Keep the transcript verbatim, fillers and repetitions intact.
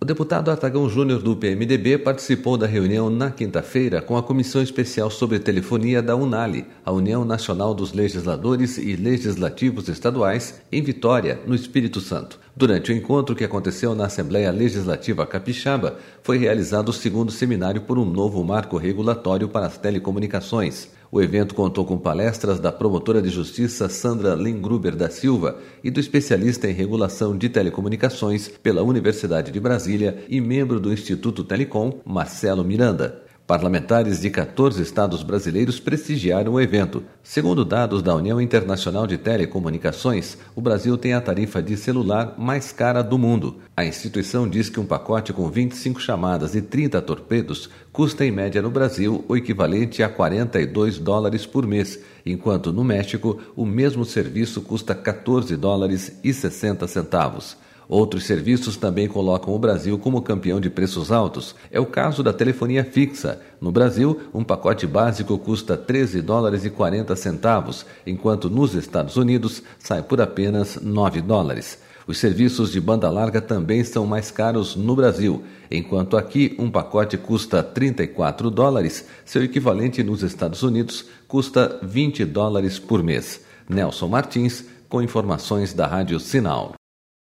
deputado Artagão Júnior do P M D B participou da reunião na quinta-feira com a Comissão Especial sobre Telefonia da UNALI, a União Nacional dos Legisladores e Legislativos Estaduais, em Vitória, no Espírito Santo. Durante o encontro que aconteceu na Assembleia Legislativa Capixaba, foi realizado o segundo seminário por um novo marco regulatório para as telecomunicações. O evento contou com palestras da promotora de justiça Sandra Lengruber da Silva e do especialista em regulação de telecomunicações pela Universidade de Brasília e membro do Instituto Telecom, Marcelo Miranda. Parlamentares de quatorze estados brasileiros prestigiaram o evento. Segundo dados da União Internacional de Telecomunicações, o Brasil tem a tarifa de celular mais cara do mundo. A instituição diz que um pacote com vinte e cinco chamadas e trinta torpedos custa em média no Brasil o equivalente a quarenta e dois dólares por mês, enquanto no México o mesmo serviço custa quatorze dólares e sessenta centavos. Outros serviços também colocam o Brasil como campeão de preços altos. É o caso da telefonia fixa. No Brasil, um pacote básico custa treze dólares e quarenta centavos, enquanto nos Estados Unidos sai por apenas nove dólares. Os serviços de banda larga também são mais caros no Brasil. Enquanto aqui um pacote custa trinta e quatro dólares, seu equivalente nos Estados Unidos custa vinte dólares por mês. Nelson Martins, com informações da Rádio Sinal.